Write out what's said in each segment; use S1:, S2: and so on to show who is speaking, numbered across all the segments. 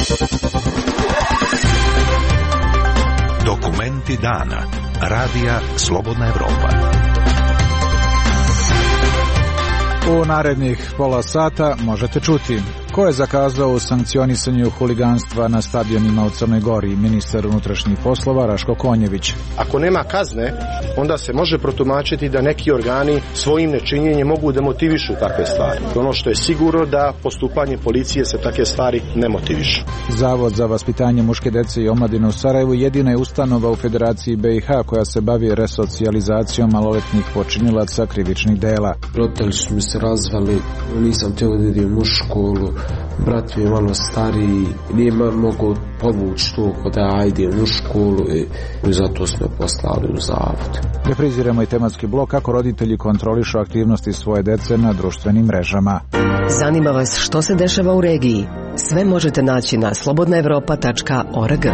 S1: Dokumenti dana. Radija Slobodna Evropa.
S2: U narednih pola sata možete čuti ko je zakazao u sankcionisanju huliganstva na stadionima u Crnoj Gori, ministar unutrašnjih poslova Raško Konjević.
S3: Ako nema kazne, onda se može protumačiti da neki organi svojim nečinjenjem mogu da motivišu takve stvari. Ono što je sigurno da postupanje policije se takve stvari ne motivišu.
S2: Zavod za vaspitanje muške dece i omladine u Sarajevu jedina je ustanova u Federaciji BiH koja se bavi resocijalizacijom maloletnih počinilaca krivičnih dela.
S4: Roditelji su mi se razvali, nisam htio da idem u školu, brat mi je malo stariji, nije mogao povući to da idem u školu i zato smo poslali u zavod.
S2: Repriziramo i tematski blok kako roditelji kontrolišu aktivnosti svoje dece na društvenim mrežama.
S5: Zanima vas što se dešava u regiji? Sve možete naći na slobodnaevropa.org.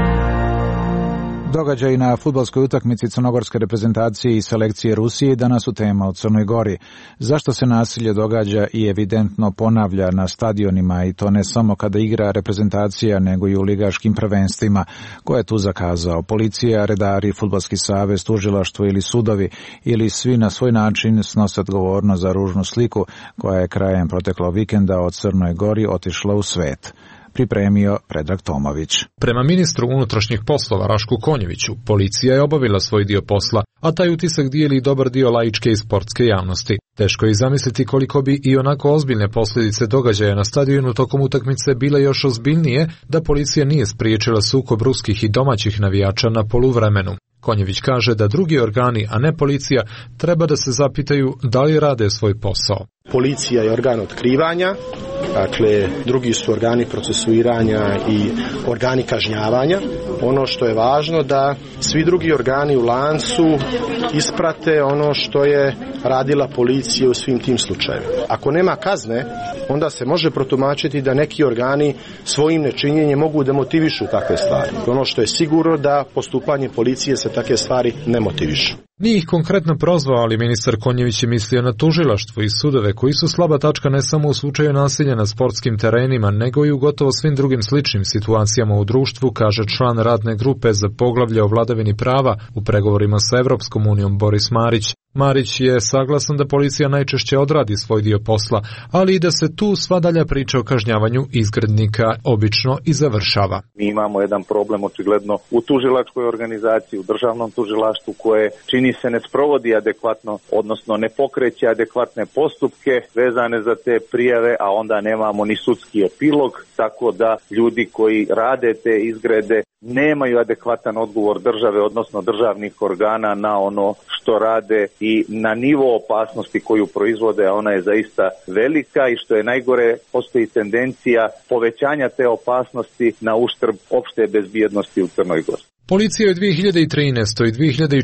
S2: Događaj na fudbalskoj utakmici crnogorske reprezentacije i selekcije Rusije danas su tema u Crnoj Gori. Zašto se nasilje događa i evidentno ponavlja na stadionima, i to ne samo kada igra reprezentacija, nego i u ligaškim prvenstvima? Ko je tu zakazao? Policija, redari, fudbalski savez, tužilaštvo ili sudovi, ili svi na svoj način snose odgovornost za ružnu sliku koja je krajem proteklog vikenda od Crnoj Gori otišla u svet? Pripremio Predrag Tomović.
S6: Prema ministru unutrašnjih poslova Rašku Konjeviću, policija je obavila svoj dio posla, a taj utisak dijeli i dobar dio laičke i sportske javnosti. Teško je zamisliti koliko bi i onako ozbiljne posljedice događaja na stadionu tokom utakmice bile još ozbiljnije da policija nije spriječila sukob ruskih i domaćih navijača na poluvremenu. Konjević kaže da drugi organi, a ne policija, treba da se zapitaju da li rade svoj posao.
S3: Policija je organ otkrivanja, dakle drugi su organi procesuiranja i organi kažnjavanja. Ono što je važno da svi drugi organi u lancu isprate ono što je radila policija u svim tim slučajevima. Ako nema kazne, onda se može protumačiti da neki organi svojim nečinjenjem mogu da motivišu takve stvari. Ono što je sigurno da postupanje policije se takve stvari ne motivišu.
S6: Nije ih konkretno prozvao, ali ministar Konjević je mislio na tužilaštvo i sudove koji su slaba tačka ne samo u slučaju nasilja na sportskim terenima, nego i u gotovo svim drugim sličnim situacijama u društvu, kaže član radne grupe za poglavlje o vladavini prava u pregovorima sa Evropskom unijom Boris Marić. Marić je saglasan da policija najčešće odradi svoj dio posla, ali i da se tu sva dalja priča o kažnjavanju izgrednika obično i završava.
S7: Mi imamo jedan problem očigledno u tužilačkoj organizaciji, u državnom tužilaštvu koje čini se ne sprovodi adekvatno, odnosno ne pokreće adekvatne postupke vezane za te prijave, a onda nemamo ni sudski epilog, tako da ljudi koji rade te izgrede nemaju adekvatan odgovor države, odnosno državnih organa na ono što rade i na nivo opasnosti koju proizvode, a ona je zaista velika i što je najgore, postoji tendencija povećanja te opasnosti na uštrb opšte bezbjednosti u Crnoj Gori.
S6: Policija je u 2013. i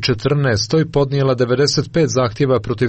S6: 2014. podnijela 95 zahtjeva protiv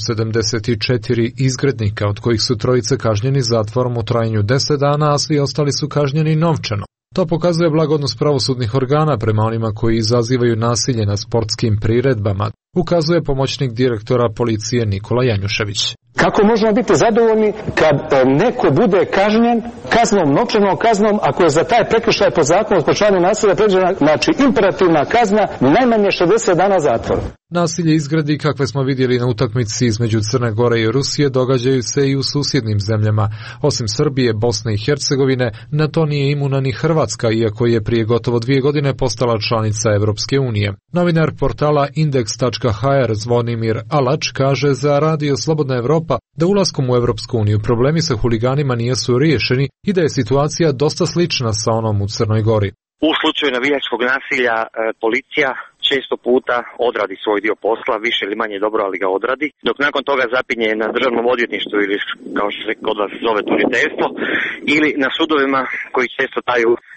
S6: 174 izgrednika, od kojih su trojice kažnjeni zatvorom u trajanju 10 dana, a svi ostali su kažnjeni novčano. To pokazuje blag odnos pravosudnih organa prema onima koji izazivaju nasilje na sportskim priredbama, ukazuje pomoćnik direktora policije Nikola Janjušević.
S8: Kako možemo biti zadovoljni kad neko bude kažnjen kaznom, novčanom kaznom, ako je za taj prekršaj po zakonu o sprečavanju nasilja predviđena, znači imperativna kazna najmanje 60 dana zatvora.
S6: Nasilje izgredi, kakve smo vidjeli na utakmici između Crne Gore i Rusije, događaju se i u susjednim zemljama. Osim Srbije, Bosne i Hercegovine, na to nije imuna ni Hrvatska, iako je prije gotovo 2 godine postala članica Evropske unije. Novinar portala Index.hr Zvonimir Alač kaže za Radio Slobodna Evropa da ulaskom u Evropsku uniju problemi sa huliganima nisu riješeni i da je situacija dosta slična sa onom u Crnoj Gori.
S9: U slučaju navijačkog nasilja policija često puta odradi svoj dio posla, više ili manje dobro, ali ga odradi, dok nakon toga zapinje na državnom odvjetništvu ili kao što se kod vas zove tužiteljstvo, ili na sudovima koji često traju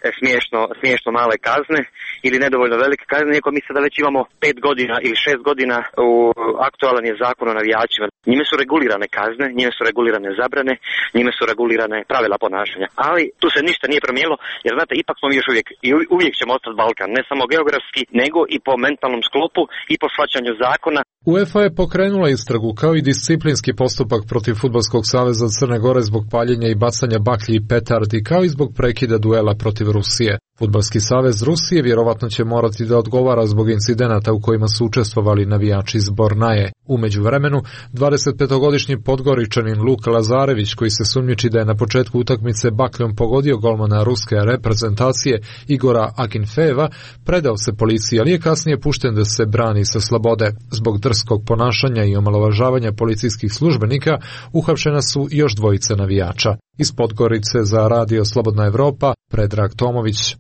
S9: smiješno male kazne ili nedovoljno velike kazne, iako mi sada već imamo 5 godina ili 6 godina aktualan je zakon o navijačima. Njime su regulirane kazne, njime su regulirane zabrane, njime su regulirane pravila ponašanja. Ali tu se ništa nije promijenilo, jer znate, ipak smo mi još uvijek ćemo ostati Balkan, ne samo geografski, nego i po mentalnom sklopu i po shvaćanju zakona.
S6: UEFA je pokrenula istragu kao i disciplinski postupak protiv Fudbalskog saveza Crne Gore zbog paljenja i bacanja baklji i petardi, kao i zbog prekida duela protiv Rusije. Fudbalski savez Rusije vjerovatno će morati da odgovara zbog incidenata u kojima su učestvovali navijači iz Bornaje. U međuvremenu, 25-godišnji Podgoričanin Luka Lazarević, koji se sumnjiči da je na početku utakmice bakljom pogodio golmana ruske reprezentacije Igora Akinfejeva, predao se policiji, ali je kasnije pušten da se brani sa slobode. Zbog drskog ponašanja i omalovažavanja policijskih službenika uhapšena su još 2 navijača. Iz Podgorice za Radio Slobodna Evropa, Predrag Tomović.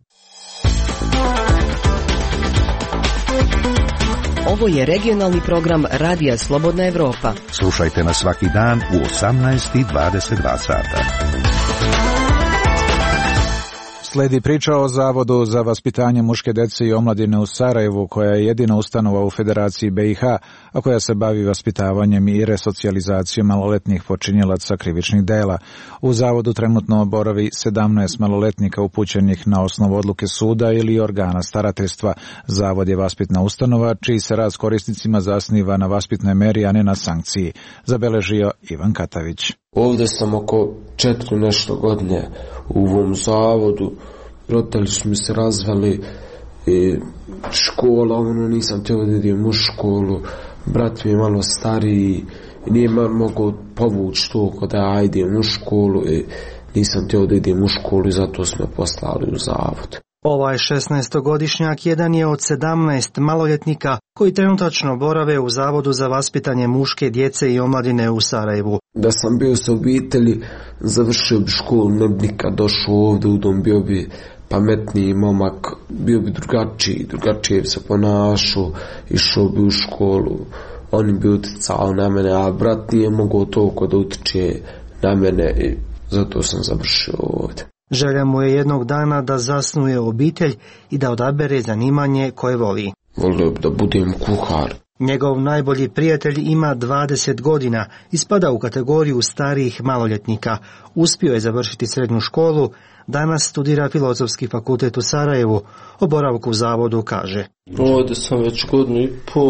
S5: Ovo je regionalni program Radija Slobodna Evropa.
S1: Slušajte nas svaki dan u 18:22 sata.
S2: Sledi priča o Zavodu za vaspitanje muške dece i omladine u Sarajevu, koja je jedina ustanova u Federaciji BiH, a koja se bavi vaspitavanjem i resocijalizacijom maloletnih počinjelaca krivičnih dela. U Zavodu trenutno boravi 17 maloletnika upućenih na osnovu odluke suda ili organa starateljstva. Zavod je vaspitna ustanova, čiji se rad s korisnicima zasniva na vaspitnoj meri, a ne na sankciji, zabeležio Ivan Katavić.
S4: Ovdje sam oko 4 nešto godine u ovom zavodu. Roditelji su mi se razveli, škola, nisam htio da idem u školu, brat mi je malo stariji, nije mogao povući to da idem u školu, nisam htio da idem u školu i zato smo poslali u zavod.
S10: Ovaj 16-godišnjak jedan je od 17 maloljetnika koji trenutačno borave u Zavodu za vaspitanje muške djece i omladine u Sarajevu.
S4: Da sam bio sa obitelji, završio bi školu, ne bi nikad došao ovdje u dom, bio bi pametniji momak, bio bi drugačije bi se ponašao, išao bi u školu, oni bi utjecali na mene, a brat nije mogao toliko da utječe na mene i zato sam završio ovdje.
S10: Želja mu je jednog dana da zasnuje obitelj i da odabere zanimanje koje voli.
S4: Volio bi da budem kuhar.
S10: Njegov najbolji prijatelj ima 20 godina i spada u kategoriju starijih maloljetnika. Uspio je završiti srednju školu, danas studira Filozofski fakultet u Sarajevu. O boravku u zavodu kaže:
S11: Ovdje sam već 1,5 godine,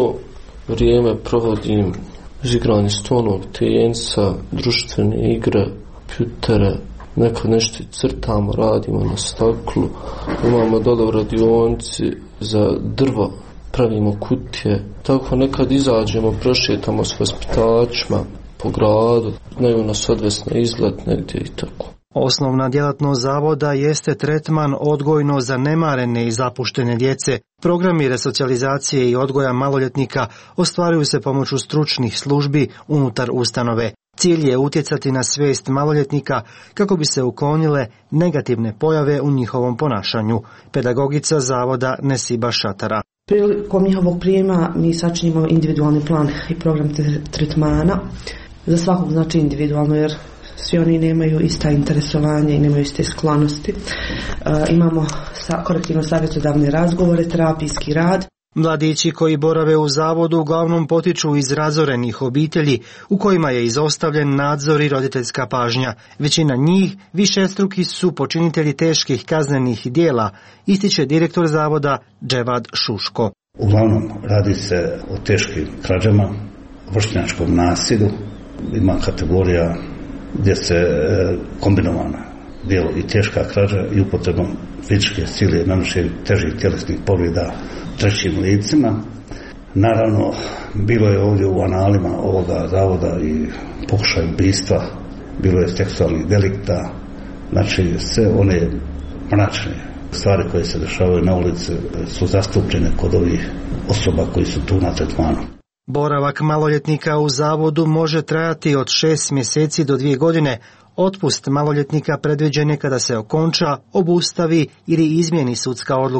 S11: vrijeme provodim igranje stolnog tenisa, društvene igre, kompjutere. Nekad nešto crtamo, radimo na staklu, imamo dole u radionici za drvo, pravimo kutije. Tako nekad izađemo, prošetamo s vaspitačima po gradu, znaju nas odvesti na izlet negdje i tako.
S10: Osnovna djelatnost zavoda jeste tretman odgojno zanemarene i zapuštene djece. Programi resocijalizacije i odgoja maloljetnika ostvaruju se pomoću stručnih službi unutar ustanove. Cilj je utjecati na svijest maloljetnika kako bi se uklonile negativne pojave u njihovom ponašanju. Pedagogica zavoda Nesiba Šatara.
S12: Prilikom njihovog prijema mi sačinimo individualni plan i program tretmana. Za svakog znači individualno, jer svi oni nemaju ista interesovanja i nemaju iste sklonosti. Imamo korektivno savjetodavne razgovore, terapijski rad.
S10: Mladići koji borave u zavodu uglavnom potiču iz razorenih obitelji u kojima je izostavljen nadzor i roditeljska pažnja. Većina njih višestruki su počinitelji teških kaznenih djela, ističe direktor zavoda Dževad Šuško.
S13: Uglavnom radi se o teškim krađama, vršnjačkom nasilju, ima kategorija gdje se kombinovana djelo i teška krađa i upotrebom fizičke sile nanošenja težih tjelesnih povreda trećim licima. Naravno, bilo je ovdje u analima ovoga zavoda i pokušaj ubistva, bilo je seksualnih delikta, znači sve one mračne stvari koje se dešavaju na ulici su zastupljene kod ovih osoba koji su tu na tretmanu.
S10: Boravak maloljetnika u zavodu može trajati od 6 mjeseci do 2 godine. Otpust maloljetnika predviđen je kada se okonča, obustavi ili izmijeni sudska odluka.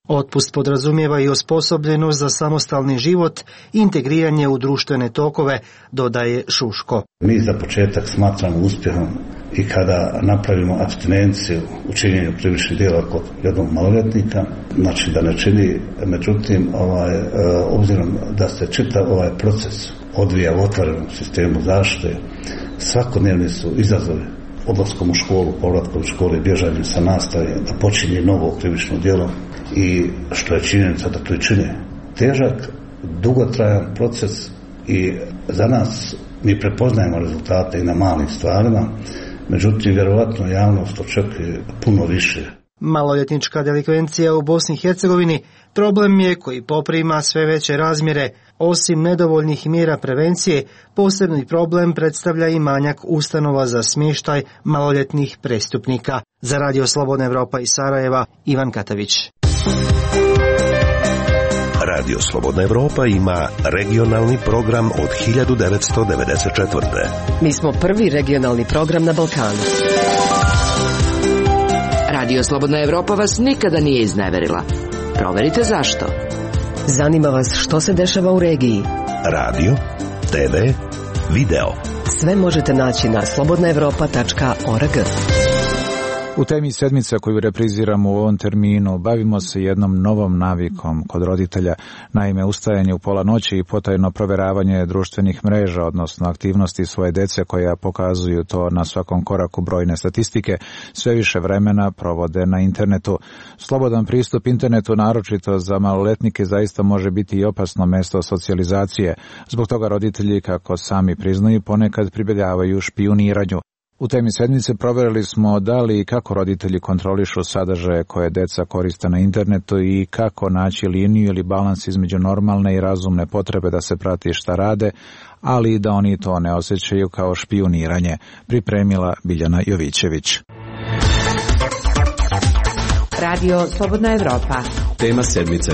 S10: Otpust podrazumijeva i osposobljenost za samostalni život i integriranje u društvene tokove, dodaje Šuško.
S13: Mi za početak smatramo uspjehom i kada napravimo apstinenciju u činjenju krivičnih djela kod jednog maloljetnika, znači da ne čini, međutim, obzirom da se čitav ovaj proces odvija u otvorenom sistemu zaštite, svakodnevni su izazovi odlaskom u školu, povratkom u školu i bježanjem sa nastave, da počinje novo krivično djelo i što je činjenica da to i čine. Težak, dugotrajan proces i za nas mi prepoznajemo rezultate i na malim stvarima, međutim, vjerovatno javnost očekuje puno više.
S10: Maloljetnička delikvencija u Bosni i Hercegovini problem je koji poprima sve veće razmjere. Osim nedovoljnih mjera prevencije, posebni problem predstavlja i manjak ustanova za smještaj maloljetnih prestupnika. Za Radio Slobodna Evropa iz Sarajeva, Ivan Katavić.
S1: Radio Slobodna Evropa ima regionalni program od 1994.
S5: Mi smo prvi regionalni program na Balkanu.
S14: Radio Slobodna Evropa vas nikada nije izneverila. Proverite zašto.
S5: Zanima vas što se dešava u regiji.
S1: Radio, TV, video.
S5: Sve možete naći na slobodnaevropa.org.
S2: U temi sedmica koju repriziramo u ovom terminu bavimo se jednom novom navikom kod roditelja, naime ustajanje u pola noći i potajno provjeravanje društvenih mreža, odnosno aktivnosti svoje djece koja pokazuju to na svakom koraku. Brojne statistike sve više vremena provode na internetu. Slobodan pristup internetu, naročito za maloletnike, zaista može biti i opasno mjesto socijalizacije. Zbog toga roditelji, kako sami priznaju, ponekad pribjegavaju špijuniranju. U temi sedmice provjerili smo da li i kako roditelji kontrolišu sadržaje koje deca koriste na internetu i kako naći liniju ili balans između normalne i razumne potrebe da se prati šta rade, ali i da oni to ne osjećaju kao špijuniranje, pripremila Biljana Jovićević.
S15: Radio Slobodna Evropa.
S16: Tema sedmice.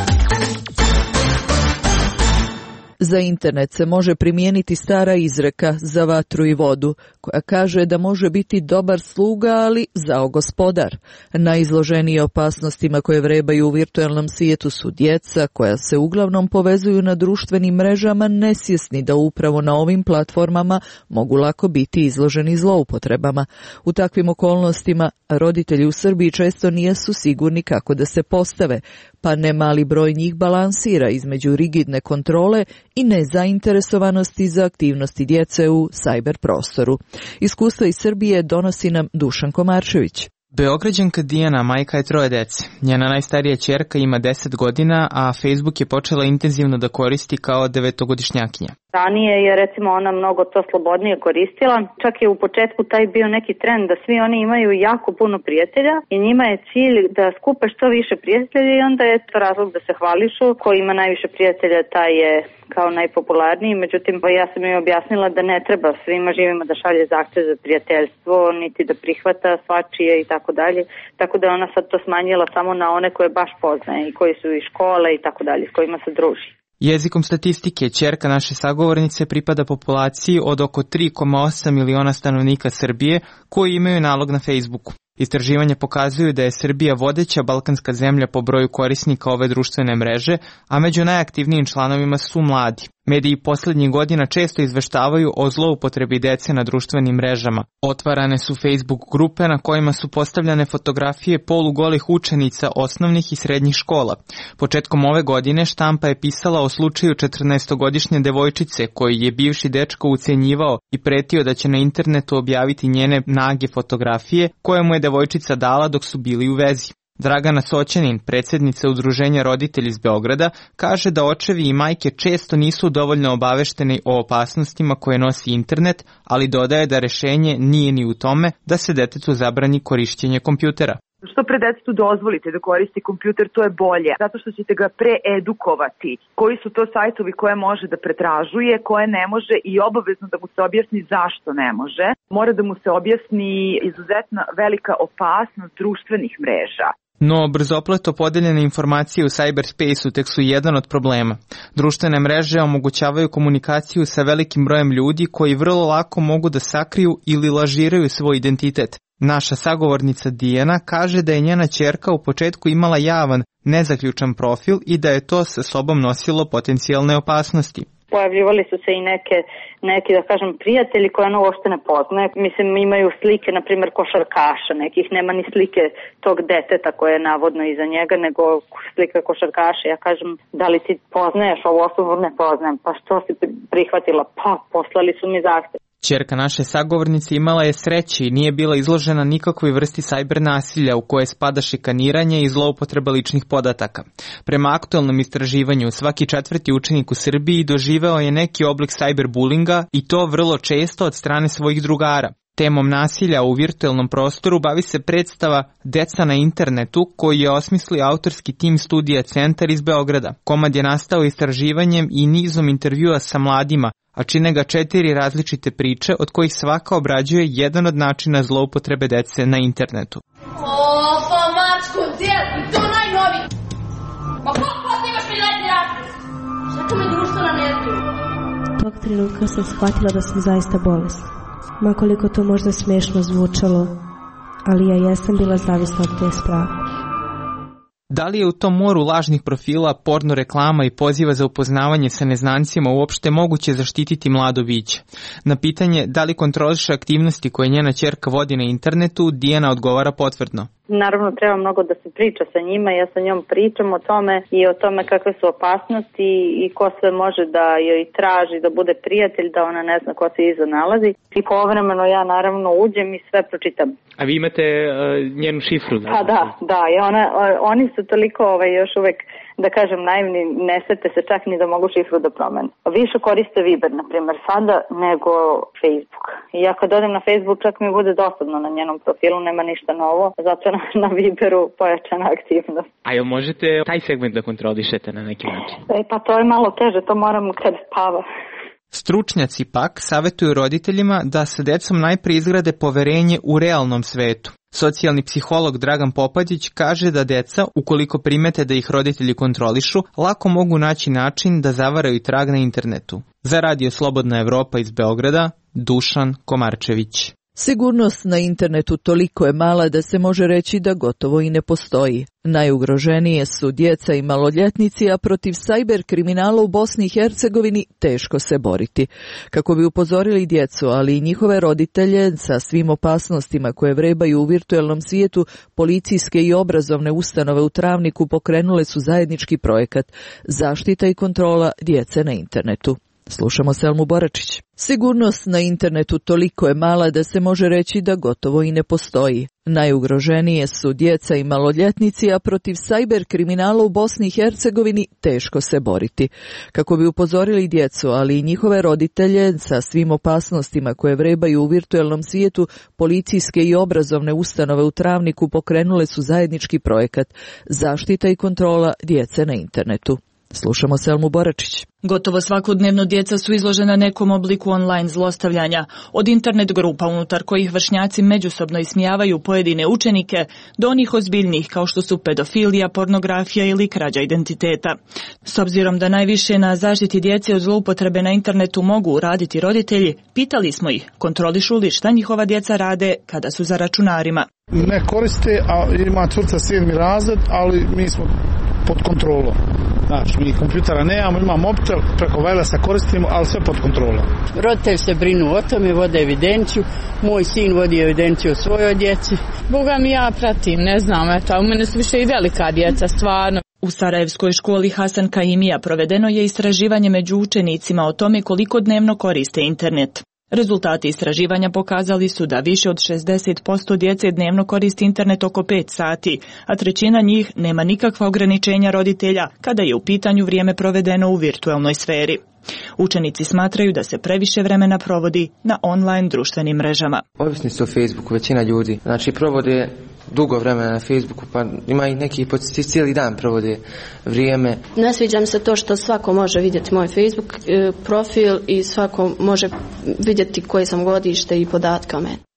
S17: Za internet se može primijeniti stara izreka za vatru i vodu, koja kaže da može biti dobar sluga, ali zao gospodar. Najizloženije opasnostima koje vrebaju u virtualnom svijetu su djeca, koja se uglavnom povezuju na društvenim mrežama, nesvjesni da upravo na ovim platformama mogu lako biti izloženi zloupotrebama. U takvim okolnostima roditelji u Srbiji često nisu sigurni kako da se postave, pa ne mali broj njih balansira između rigidne kontrole i nezainteresovanosti za aktivnosti djece u sajber prostoru. Iskustvo iz Srbije donosi nam Dušan Komarčević.
S18: Beograđanka Dijana majka je 3 dece. Njena najstarija ćerka ima 10 godina, a Facebook je počela intenzivno da koristi kao 9-godišnjakinja.
S19: Ranije je recimo ona mnogo to slobodnije koristila. Čak je u početku taj bio neki trend da svi oni imaju jako puno prijatelja i njima je cilj da skupe što više prijatelja i onda je to razlog da se hvališu. Ko ima najviše prijatelja, taj je kao najpopularniji. Međutim, ja sam joj objasnila da ne treba svima živima da šalje zahtjev za prijateljstvo, niti da prihvata svačije i tako dalje. Tako da ona sad to smanjila samo na one koje baš poznaje i koji su iz škole i tako dalje, s kojima se druži.
S18: Jezikom statistike, ćerka naše sagovornice pripada populaciji od oko 3,8 miliona stanovnika Srbije koji imaju nalog na Facebooku. Istraživanja pokazuju da je Srbija vodeća balkanska zemlja po broju korisnika ove društvene mreže, a među najaktivnijim članovima su mladi. Mediji posljednjih godina često izveštavaju o zloupotrebi dece na društvenim mrežama. Otvarane su Facebook grupe na kojima su postavljane fotografije polugolih učenica osnovnih i srednjih škola. Početkom ove godine štampa je pisala o slučaju 14-godišnje devojčice koju je bivši dečko ucenjivao i pretio da će na internetu objaviti njene nage fotografije koje mu je devojčica dala dok su bili u vezi. Dragana Soćanin, predsjednica Udruženja roditelji iz Beograda, kaže da očevi i majke često nisu dovoljno obavešteni o opasnostima koje nosi internet, ali dodaje da rešenje nije ni u tome da se detetu zabrani korišćenje kompjutera.
S20: Što pre detetu dozvolite da koristi kompjuter, to je bolje, zato što ćete ga preedukovati. Koji su to sajtovi koje može da pretražuje, koje ne može i obavezno da mu se objasni zašto ne može. Mora da mu se objasni izuzetno velika opasnost društvenih mreža.
S18: No, brzopleto podeljene informacije u cyberspace-u tek su jedan od problema. Društvene mreže omogućavaju komunikaciju sa velikim brojem ljudi koji vrlo lako mogu da sakriju ili lažiraju svoj identitet. Naša sagovornica Dijana kaže da je njena ćerka u početku imala javan, nezaključan profil i da je to sa sobom nosilo potencijalne opasnosti.
S19: Pojavljivali su se i neki, da kažem, prijatelji koje ona uopšte ne poznaje. Mislim, imaju slike, na primjer, košarkaša, nekih nema ni slike tog deteta koje je navodno iza njega, nego slika košarkaša. Ja kažem, da li ti poznaješ ovu osobu? Ne poznajem. Pa što si prihvatila? Pa, poslali su mi zahtev.
S18: Ćerka naše sagovornice imala je sreće i nije bila izložena nikakvoj vrsti sajber nasilja u koje spada šikaniranje i zloupotreba ličnih podataka. Prema aktualnom istraživanju, svaki 4. učenik u Srbiji doživeo je neki oblik sajberbullinga i to vrlo često od strane svojih drugara. Temom nasilja u virtualnom prostoru bavi se predstava Deca na internetu, koji je osmislio autorski tim studija Centar iz Beograda. Komad je nastao istraživanjem i nizom intervjua sa mladima, a čine ga 4 različite priče, od kojih svaka obrađuje jedan od načina zloupotrebe dece na internetu.
S16: Pa mačko, djeti, to najnoviji! Ma koliko ti imaš mi letni raspis? Šta me društvo na netu?
S21: Tog trenutka sam shvatila da sam zaista bolesna. Makoliko to možda smešno zvučalo, ali ja jesam bila zavisna od te sprave.
S18: Da li je u tom moru lažnih profila, porno reklama i poziva za upoznavanje sa neznancima uopšte moguće zaštititi mlado biće? Na pitanje da li kontroliše aktivnosti koje njena ćerka vodi na internetu, Dijana odgovara potvrdno.
S19: Naravno, treba mnogo da se priča sa njima, ja sa njom pričam o tome i o tome kakve su opasnosti i ko sve može da joj traži da bude prijatelj, da ona ne zna ko se iza nalazi. I povremeno ja naravno uđem i sve pročitam.
S18: A vi imate njenu šifru?
S19: Pa da, oni su toliko još uvek, da kažem, naivni, ne sete se čak ni da mogu šifru da promene. Više koriste Viber, na primjer, sada nego Facebook. I ja kad odem na Facebook, čak mi bude dosadno na njenom profilu, nema ništa novo, zato na Viberu pojačana aktivnost.
S18: A jel možete taj segment da kontrolišete na neki način?
S19: Pa to je malo teže, to moram kad spava.
S18: Stručnjaci pak savjetuju roditeljima da sa decom najprije izgrade poverenje u realnom svetu. Socijalni psiholog Dragan Popadić kaže da deca, ukoliko primete da ih roditelji kontrolišu, lako mogu naći način da zavaraju trag na internetu. Za Radio Slobodna Evropa iz Beograda, Dušan Komarčević.
S17: Sigurnost na internetu toliko je mala da se može reći da gotovo i ne postoji. Najugroženije su djeca i maloljetnici, a protiv sajber kriminala u Bosni i Hercegovini teško se boriti. Kako bi upozorili djecu, ali i njihove roditelje sa svim opasnostima koje vrebaju u virtualnom svijetu, policijske i obrazovne ustanove u Travniku pokrenule su zajednički projekat Zaštita i kontrola djece na internetu. Slušamo Selmu Boračić. Sigurnost na internetu toliko je mala da se može reći da gotovo i ne postoji. Najugroženije su djeca i maloljetnici, a protiv sajber kriminala u Bosni i Hercegovini teško se boriti. Kako bi upozorili djecu, ali i njihove roditelje sa svim opasnostima koje vrebaju u virtualnom svijetu, policijske i obrazovne ustanove u Travniku pokrenule su zajednički projekat Zaštita i kontrola djece na internetu. Slušamo Selmu Boračić.
S22: Gotovo svakodnevno djeca su izložena nekom obliku online zlostavljanja, od internet grupa unutar kojih vršnjaci međusobno ismijavaju pojedine učenike do onih ozbiljnih kao što su pedofilija, pornografija ili krađa identiteta. S obzirom da najviše na zaštiti djece od zloupotrebe na internetu mogu raditi roditelji, pitali smo ih kontrolišu li šta njihova djeca rade kada su za računarima.
S23: Ne koriste, a ima curica 7. razred, ali mi smo pod kontrolom. Znači, mi kompjutera nemamo, imamo mobitel, preko wirelessa koristimo, ali sve pod kontrolom.
S24: Roditelji se brinu o tome, vode evidenciju, moj sin vodi evidenciju o svojoj djeci. Boga mi ja pratim, ne znam, eto, u mene su više i velika djeca, stvarno.
S22: U Sarajevskoj školi Hasan Kaimija provedeno je istraživanje među učenicima o tome koliko dnevno koriste internet. Rezultati istraživanja pokazali su da više od 60% djece dnevno koristi internet oko 5 sati, a trećina njih nema nikakva ograničenja roditelja kada je u pitanju vrijeme provedeno u virtualnoj sferi. Učenici smatraju da se previše vremena provodi na online društvenim mrežama.
S25: Ovisni su o Facebooku, većina ljudi. Znači provode dugo vremena na Facebooku, pa ima i neki cijeli dan provode vrijeme.
S26: Ne sviđa mi se to što svako može vidjeti moj Facebook profil i svako može vidjeti koje sam godište i podatke o meni.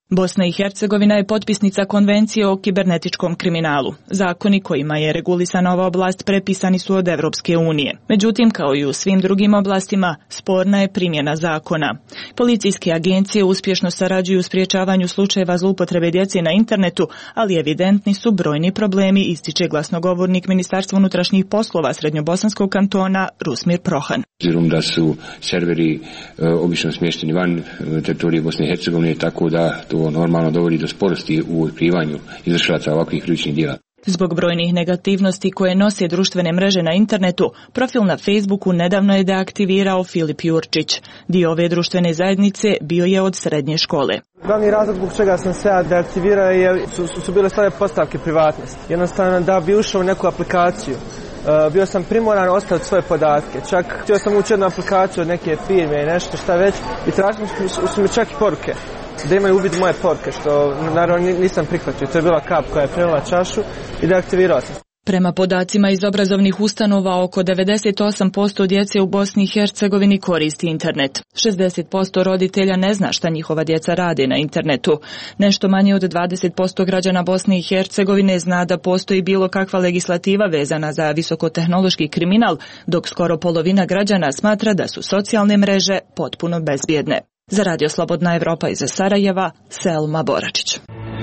S22: Bosna i Hercegovina je potpisnica Konvencije o kibernetičkom kriminalu. Zakoni kojima je regulisana ova oblast prepisani su od Evropske unije. Međutim, kao i u svim drugim oblastima, sporna je primjena zakona. Policijske agencije uspješno sarađuju u sprječavanju slučajeva zloupotrebe djece na internetu, ali evidentni su brojni problemi, ističe glasnogovornik Ministarstva unutrašnjih poslova Srednjobosanskog kantona Rusmir Prohan.
S3: Obzirom da su serveri obično smješteni van teritorije Bosne i Hercegovine, tako da to normalno dovodi do sporosti u otkrivanju izvršilaca ovakvih krivičnih djela.
S22: Zbog brojnih negativnosti koje nose društvene mreže na internetu, profil na Facebooku nedavno je deaktivirao Filip Jurčić. Dio ove društvene zajednice bio je od srednje škole.
S4: Glavni razlog zbog čega sam se deaktivirao je su bile stave postavke privatnosti. Jednostavno da bi ušao u neku aplikaciju, bio sam primoran ostaviti svoje podatke. Čak htio sam ući jednu aplikaciju od neke firme i nešto šta već i tražili su mi čak i poruke. Da imaju uvid moje poruke, što naravno nisam prihvatio. To je bila kap koja je prelila čašu i deaktivirao sam.
S22: Prema podacima iz obrazovnih ustanova, oko 98% djece u Bosni i Hercegovini koristi internet. 60% roditelja ne zna šta njihova djeca rade na internetu. Nešto manje od 20% građana Bosne i Hercegovine zna da postoji bilo kakva legislativa vezana za visokotehnološki kriminal, dok skoro polovina građana smatra da su socijalne mreže potpuno bezbjedne. Za Radio Slobodna Evropa iz Sarajeva, Selma Boračić.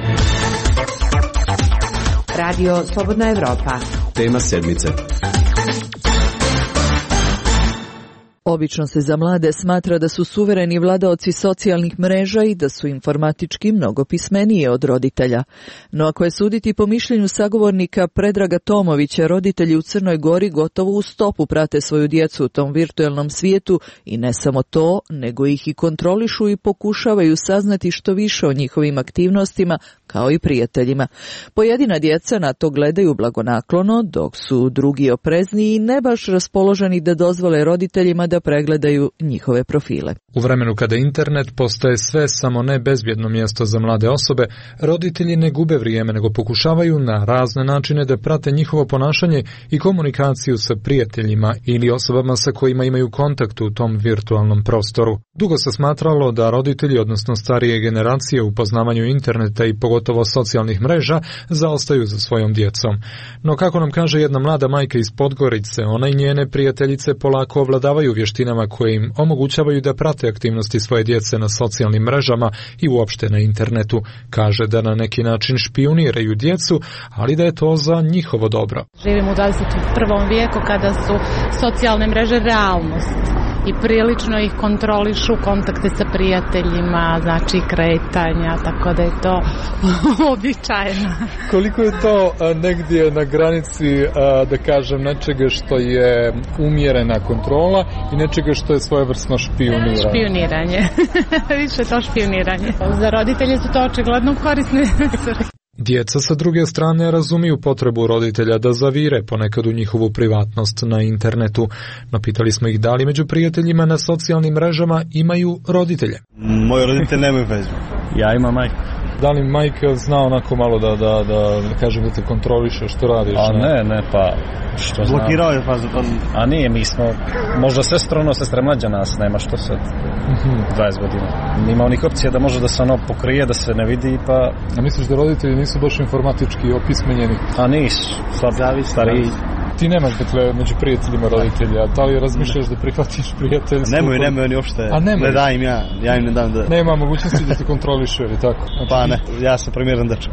S15: Radio Slobodna Evropa.
S6: Tema sedmice.
S17: Obično se za mlade smatra da su suvereni vladaoci socijalnih mreža i da su informatički mnogo pismenije od roditelja. No ako je suditi po mišljenju sagovornika Predraga Tomovića, roditelji u Crnoj Gori gotovo u stopu prate svoju djecu u tom virtualnom svijetu i ne samo to, nego ih i kontrolišu i pokušavaju saznati što više o njihovim aktivnostima, kao i prijateljima. Pojedina djeca na to gledaju blagonaklono, dok su drugi oprezniji i ne baš raspoloženi da dozvole roditeljima da pregledaju njihove profile.
S2: U vremenu kada internet postaje sve samo ne bezbjedno mjesto za mlade osobe, roditelji ne gube vrijeme nego pokušavaju na razne načine da prate njihovo ponašanje i komunikaciju sa prijateljima ili osobama sa kojima imaju kontakt u tom virtualnom prostoru. Dugo se smatralo da roditelji, odnosno starije generacije u poznavanju interneta i pogotovo socijalnih mreža, zaostaju za svojom djecom. No kako nam kaže jedna mlada majka iz Podgorice, ona i njene prijateljice polako ovladavaju vještinama koje im omogućavaju da prate aktivnosti svoje djece na socijalnim mrežama i uopšte na internetu. Kaže da na neki način špijuniraju djecu, ali da je to za njihovo dobro.
S7: Živimo u 21. vijeku kada su socijalne mreže realnost i prilično ih kontrolišu, kontakte sa prijateljima, znači kretanja, tako da je to običajno.
S2: Koliko je to negdje na granici, da kažem, nečega što je umjerena kontrola i nečega što je svojevrsno špijuniranje?
S7: Špijuniranje. Više to špijuniranje. Za roditelje su to očigledno korisne.
S2: Djeca sa druge strane razumiju potrebu roditelja da zavire ponekad u njihovu privatnost na internetu. No pitali smo ih da li među prijateljima na socijalnim mrežama imaju roditelje.
S8: Moji roditelji nemaju Facebook.
S6: Ja imam majku.
S2: Da li majka zna onako malo da kažem da te kontroliše što radiš?
S6: A ne, pa što znam.
S8: Blokirao je pa...
S6: A nije, mi smo možda sestre mlađa nas, nema što sad 20 godina. Nima onih opcija da može da se ono pokrije, da se ne vidi pa...
S2: A misliš da roditelji nisu baš informatički opismenjeni?
S6: A nisu, stariji.
S2: Ti nemaš dakle među prijateljima roditelja, da li razmišljaš da prihvatiš prijateljstvo?
S8: Nemoj oni uopšte, ne dajem ja im ne dam da...
S2: Nema mogućnosti da te kontrolišu ili tako?
S8: Znači... Pa ne, ja sam primjeran dečak.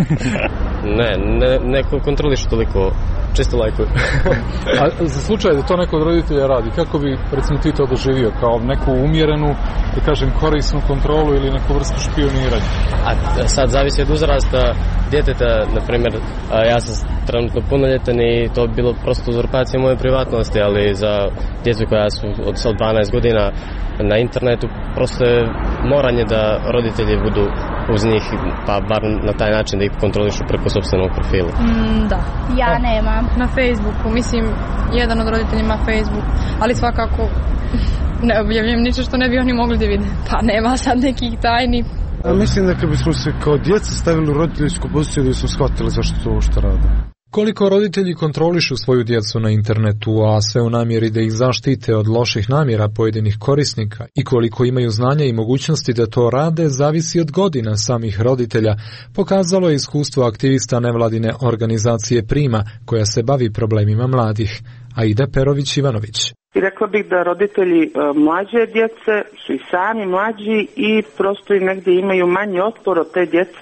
S25: ne kontrolišu toliko, čisto lajkuju.
S2: A za slučaj da to neko od roditelja radi, kako bi recimo ti to doživio? Kao neku umjerenu, da kažem, korisnu kontrolu ili neku vrstu špioniranja?
S25: A sad zavisi od uzrasta djeteta, na primjer, ja sam trenutno punoljetan i to bi bilo prosto uzurpacija moje privatnosti, ali za djecu koja su od 12 godina na internetu, prosto je moranje da roditelji budu uz njih, pa bar na taj način da ih kontrolišu preko sopstvenog profila.
S9: Da, ja nemam. Na Facebooku, mislim, jedan od roditelja ima Facebook, ali svakako ne objavljujem ničeg što ne bi oni mogli da vide. Pa nema sad nekih tajni.
S23: Mislim da kad bismo se kao djeca stavili u roditeljsku poziciju da bismo shvatili zašto to što rade.
S1: Koliko roditelji kontrolišu svoju djecu na internetu, a sve u namjeri da ih zaštite od loših namjera pojedinih korisnika i koliko imaju znanja i mogućnosti da to rade, zavisi od godina samih roditelja, pokazalo je iskustvo aktivista nevladine organizacije Prima, koja se bavi problemima mladih. Aida Perović-Ivanović.
S10: I rekla bih da roditelji mlađe djece su i sami mlađi i prosto i negdje imaju manji otpor od te djece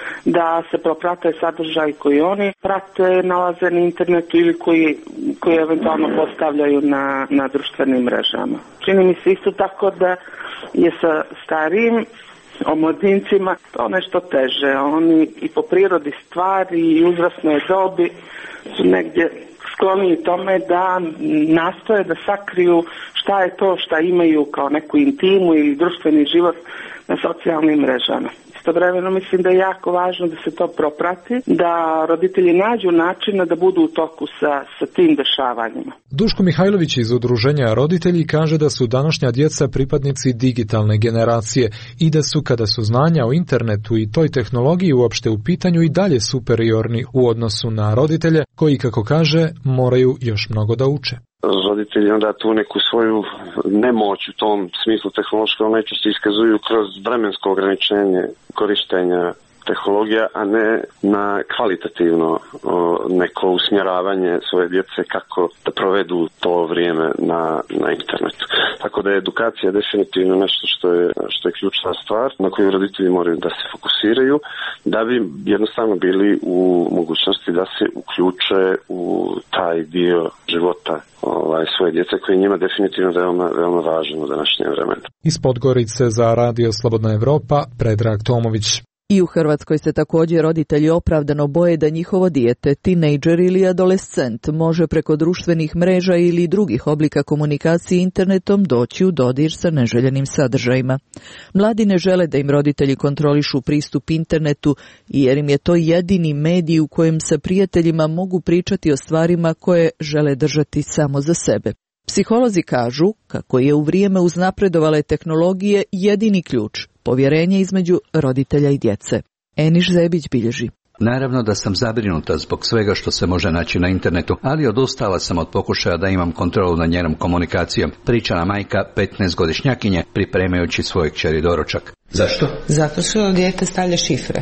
S10: da se proprate sadržaj koji oni prate, nalaze na internetu ili koji eventualno postavljaju na društvenim mrežama. Čini mi se isto tako da je sa starijim omladincima to nešto teže. Oni i po prirodi stvari i uzrasnoj dobi su negdje skloni tome da nastoje da sakriju šta je to šta imaju kao neku intimu ili društveni život na socijalnim mrežama. Istovremeno mislim da je jako važno da se to proprati, da roditelji nađu načina da budu u toku sa tim dešavanjima.
S1: Duško Mihajlović iz Udruženja Roditelji kaže da su današnja djeca pripadnici digitalne generacije i da su, kada su znanja o internetu i toj tehnologiji uopšte u pitanju, i dalje superiorni u odnosu na roditelje koji, kako kaže, moraju još mnogo da uče.
S11: Roditelji onda tu neku svoju nemoć u tom smislu tehnološkom najčešće iskazuju kroz vremensko ograničenje korištenja tehnologija, a ne na kvalitativno neko usmjeravanje svoje djece kako da provedu to vrijeme na internetu. Tako da je edukacija definitivno nešto što je ključna stvar na koju roditelji moraju da se fokusiraju, da bi jednostavno bili u mogućnosti da se uključe u taj dio života svoje djece koji je njima definitivno veoma važan u današnjem vremenu.
S1: Iz Podgorice za Radio Slobodna Evropa, Predrag Tomović.
S17: I u Hrvatskoj se također roditelji opravdano boje da njihovo dijete, tinejdžer ili adolescent, može preko društvenih mreža ili drugih oblika komunikacije internetom doći u dodir sa neželjenim sadržajima. Mladi ne žele da im roditelji kontrolišu pristup internetu, jer im je to jedini medij u kojem sa prijateljima mogu pričati o stvarima koje žele držati samo za sebe. Psiholozi kažu kako je u vrijeme uznapredovale tehnologije jedini ključ povjerenje između roditelja i djece. Eniš Zebić bilježi.
S12: Naravno da sam zabrinuta zbog svega što se može naći na internetu, ali odustala sam od pokušaja da imam kontrolu nad njenom komunikacijom, pričala majka 15-godišnjakinje pripremajući svoj kćeri doručak.
S13: Zašto? Zato što dijete stavlja šifre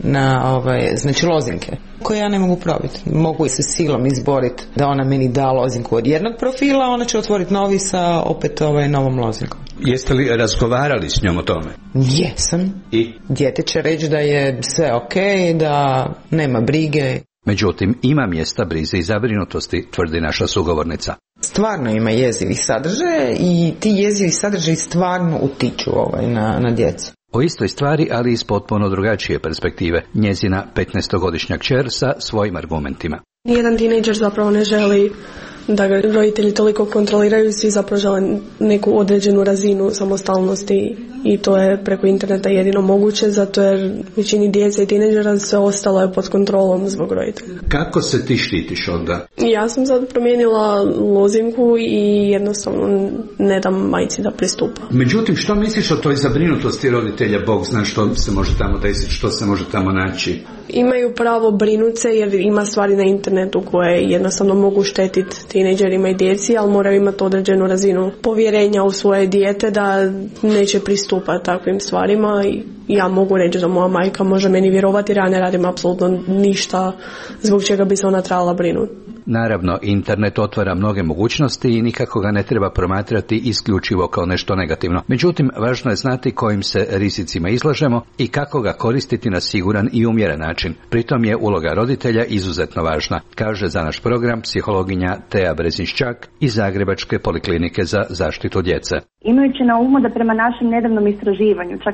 S13: na znači lozinke koje ja ne mogu probiti. Mogu se silom izboriti da ona meni da lozinku od jednog profila, ona će otvoriti novi sa opet novom lozinkom.
S12: Jeste li razgovarali s njom o tome?
S13: Jesam.
S12: I?
S13: Dijete će reći da je sve okej, da nema brige.
S12: Međutim, ima mjesta brize i zabrinutosti, tvrdi naša sugovornica.
S13: Stvarno ima jezivih sadržaja i ti jezivi sadržaji stvarno utiču na djecu.
S12: O istoj stvari, ali iz potpuno drugačije perspektive, njezina 15-godišnja kćer sa svojim argumentima.
S14: Nijedan tinejdžer zapravo ne želi da ga roditelji toliko kontroliraju, svi zapravo žele neku određenu razinu samostalnosti i to je preko interneta jedino moguće, zato jer većini djece i tinejdžera sve ostalo je pod kontrolom zbog roditelja.
S12: Kako se ti štitiš onda?
S14: Ja sam sad promijenila lozinku i jednostavno ne dam majci da pristupa.
S12: Međutim, što misliš o toj zabrinutosti roditelja? Bog zna što se može tamo desiti, što se može tamo naći.
S14: Imaju pravo brinuti se jer ima stvari na internetu koje jednostavno mogu štetiti tinejdžerima i djeci, ali moraju imati određenu razinu povjerenja u svoje dijete da neće pristupati takvim stvarima. I ja mogu reći da moja majka može meni vjerovati jer ja ne radim apsolutno ništa zbog čega bi se ona trebala brinuti.
S12: Naravno, internet otvara mnoge mogućnosti i nikako ga ne treba promatrati isključivo kao nešto negativno. Međutim, važno je znati kojim se rizicima izlažemo i kako ga koristiti na siguran i umjeren način. Pritom je uloga roditelja izuzetno važna, kaže za naš program psihologinja Teja Brezinščak iz Zagrebačke poliklinike za zaštitu djece.
S27: Imajući na umu da prema našem nedavnom istraživanju čak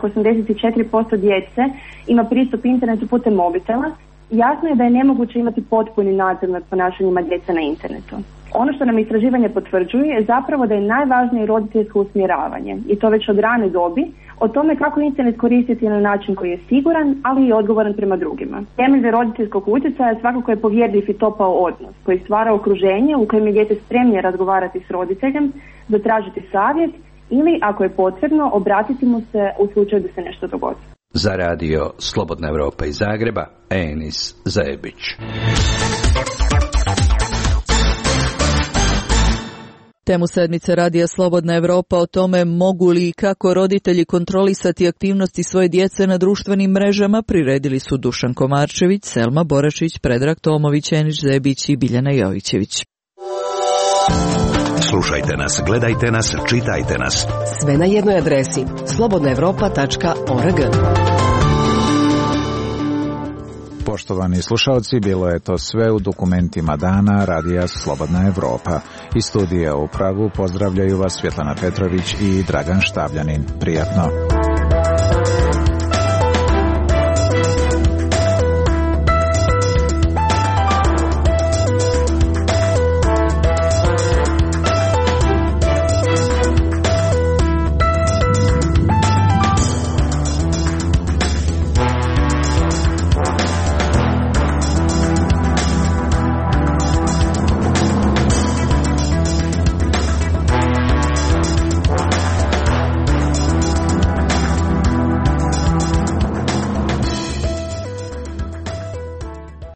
S27: 84% djece ima pristup internetu putem mobitela, jasno je da je nemoguće imati potpuni nadzor nad ponašanjima djece na internetu. Ono što nam istraživanje potvrđuje je zapravo da je najvažnije roditeljsko usmjeravanje i to već od rane dobi o tome kako internet koristiti na način koji je siguran, ali i odgovoran prema drugima. Temelj roditeljskog utjecaja svakako je povjerljiv i topao odnos koji stvara okruženje u kojem je dijete spremnije razgovarati s roditeljem, zatražiti savjet ili, ako je potrebno, obratiti mu se u slučaju da se nešto dogodi.
S12: Za radio Slobodna Evropa iz Zagreba, Enis Zajebić.
S17: Temu sedmice radija Slobodna Evropa o tome mogu li i kako roditelji kontrolisati aktivnosti svoje djece na društvenim mrežama priredili su Dušan Komarčević, Selma Boračić, Predrag Tomović, Enić Zebić i Biljana Jovićević.
S5: Slušajte nas, gledajte nas, čitajte nas.
S15: Sve na jednoj adresi slobodnaevropa.org.
S2: Poštovani slušalci, bilo je to sve u dokumentima dana radija Slobodna Evropa. Iz studija u Pragu pozdravljaju vas Svjetlana Petrović i Dragan Štavljanin. Prijatno.